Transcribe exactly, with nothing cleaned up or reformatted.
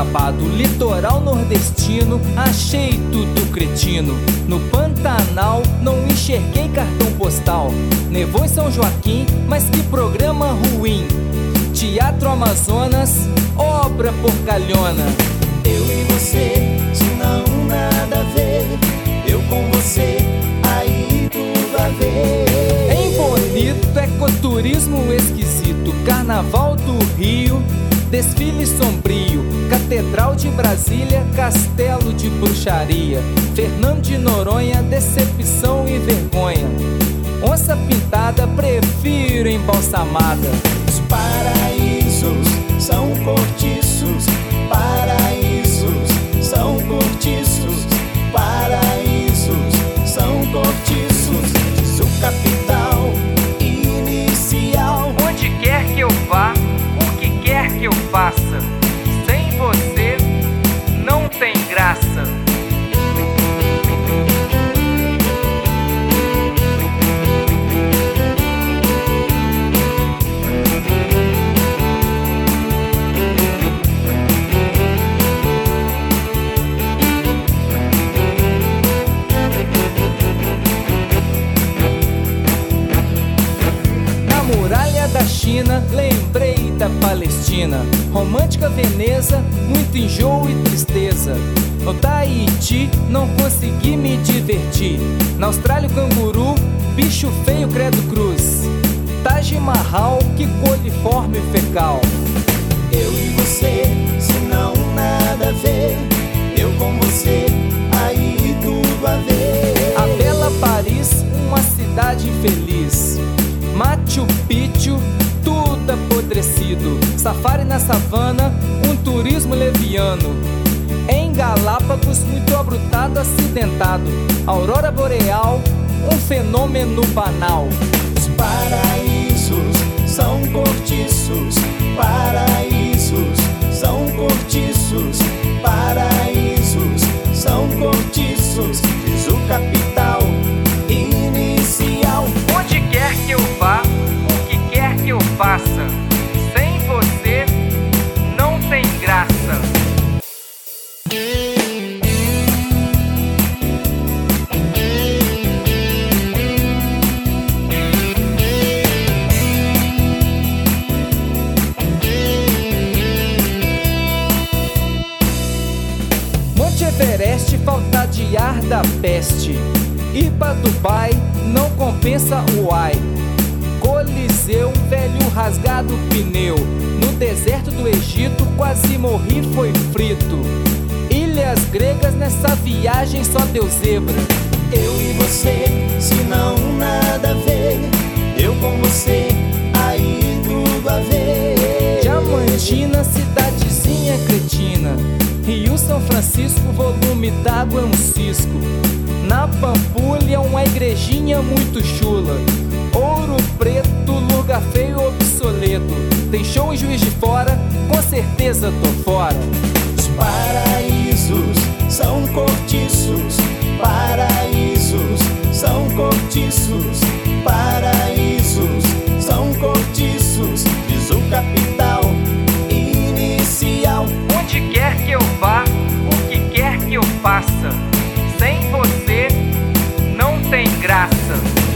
babado. Litoral nordestino, achei tudo cretino. No Pantanal, não enxerguei cartão postal. Nevou em São Joaquim, mas que programa ruim. Teatro Amazonas, obra porcalhona. Eu e você, se não nada a ver. Eu com você, aí tudo a ver. Em Bonito, ecoturismo esquisito. Carnaval do Rio, desfile sombrio. Catedral de Brasília, castelo de bruxaria. Fernando de Noronha, decepção e vergonha. Onça pintada, prefiro embalsamada. Os paraísos são cortiços. Paraísos são cortiços. Paraísos são cortiços. Diz o capital inicial. Onde quer que eu vá, o que quer que eu faça, sem você não tem graça. Da China, lembrei da Palestina. Romântica Veneza, muito enjoo e tristeza. No Tahiti, não consegui me divertir. Na Austrália, o canguru, bicho feio, credo cruz. Taj Mahal, que coliforme fecal. Eu e você, se não nada a ver. Eu com você, aí tudo a ver. A bela Paris, uma cidade infeliz. Machu Picchu, tudo apodrecido. Safari na savana, um turismo leviano. Em Galápagos, muito abrutado, acidentado. Aurora boreal, um fenômeno banal. Os paraísos são cortiços. Paraísos são cortiços. Paraísos são cortiços. Diz o capital inicial. Onde quer que eu vá, o que quer que eu faça, sem você não tem graça. Monte Everest, falta de ar da peste. Ir pra Dubai não compensa o ai. Coliseu, velho rasgado pneu. No deserto do Egito quase morri, foi frito. Ilhas gregas, nessa viagem só deu zebra. Eu e você, se não nada a ver. Eu com você, aí tudo a ver. Diamantina, cidadezinha cretina. Rio São Francisco, volume d'água é um cisco. Na Pampulha, uma igrejinha muito chula. Ouro Preto, lugar feio obsoleto. Tem show em Juiz de Fora, com certeza tô fora. Os paraísos são cortiços. Paraísos são cortiços. Paraísos são cortiços. Diz o capital inicial. Onde quer que eu vá, o que quer que eu faça, sem você não tem graça.